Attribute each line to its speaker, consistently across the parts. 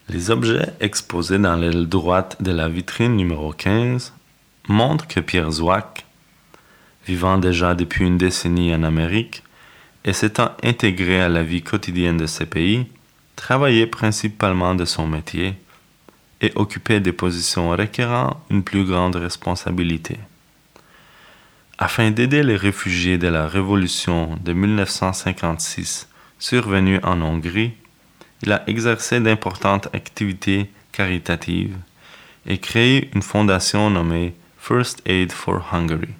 Speaker 1: Les objets exposés dans l'aile droite de la vitrine numéro 15 montrent que Pierre Zwack, vivant déjà depuis une décennie en Amérique et s'étant intégré à la vie quotidienne de ce pays, travaillait principalement de son métier et occupait des positions requérant une plus grande responsabilité. Afin d'aider les réfugiés de la Révolution de 1956 survenue en Hongrie, il a exercé d'importantes activités caritatives et créé une fondation nommée First Aid for Hungary.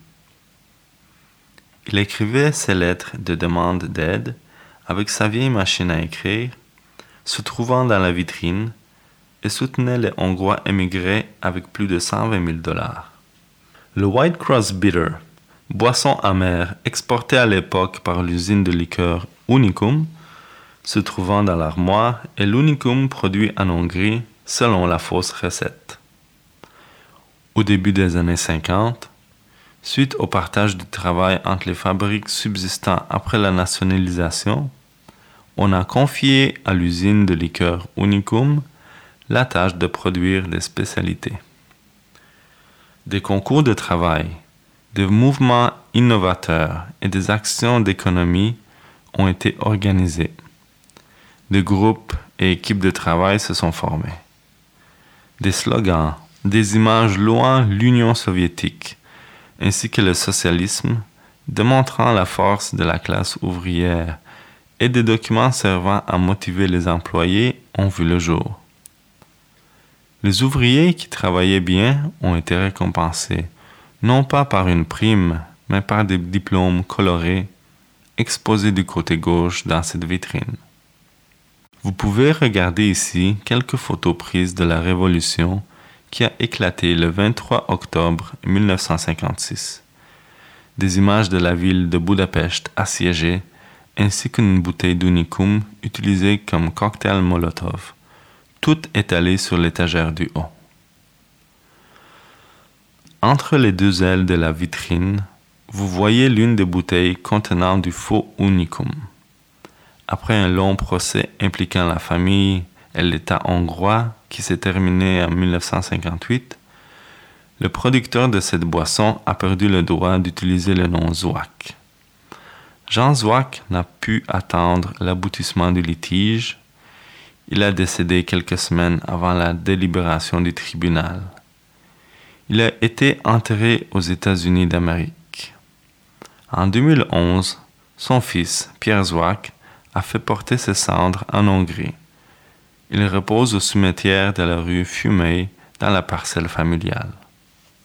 Speaker 1: Il écrivait ses lettres de demande d'aide avec sa vieille machine à écrire, se trouvant dans la vitrine, et soutenait les Hongrois émigrés avec plus de 120 000 $. Le White Cross Bitter, boisson amère exportée à l'époque par l'usine de liqueurs Unicum, se trouvant dans l'armoire, est l'unicum produit en Hongrie selon la fausse recette. Au début des années 50, suite au partage du travail entre les fabriques subsistant après la nationalisation, on a confié à l'usine de liqueurs Unicum la tâche de produire des spécialités. Des concours de travail, des mouvements innovateurs et des actions d'économie ont été organisés. Des groupes et équipes de travail se sont formés. Des slogans, des images louant l'Union soviétique, ainsi que le socialisme, démontrant la force de la classe ouvrière, et des documents servant à motiver les employés ont vu le jour. Les ouvriers qui travaillaient bien ont été récompensés, non pas par une prime, mais par des diplômes colorés, exposés du côté gauche dans cette vitrine. Vous pouvez regarder ici quelques photos prises de la Révolution qui a éclaté le 23 octobre 1956. Des images de la ville de Budapest assiégée, ainsi qu'une bouteille d'unicum utilisée comme cocktail Molotov, toutes étalées sur l'étagère du haut. Entre les deux ailes de la vitrine, vous voyez l'une des bouteilles contenant du faux unicum. Après un long procès impliquant la famille et l'État hongrois qui s'est terminé en 1958, le producteur de cette boisson a perdu le droit d'utiliser le nom Zwack. Jean Zwack n'a pu attendre l'aboutissement du litige. Il a décédé quelques semaines avant la délibération du tribunal. Il a été enterré aux États-Unis d'Amérique. En 2011, son fils, Pierre Zwack, a fait porter ses cendres en Hongrie. Il repose au cimetière de la rue Fumei dans la parcelle familiale.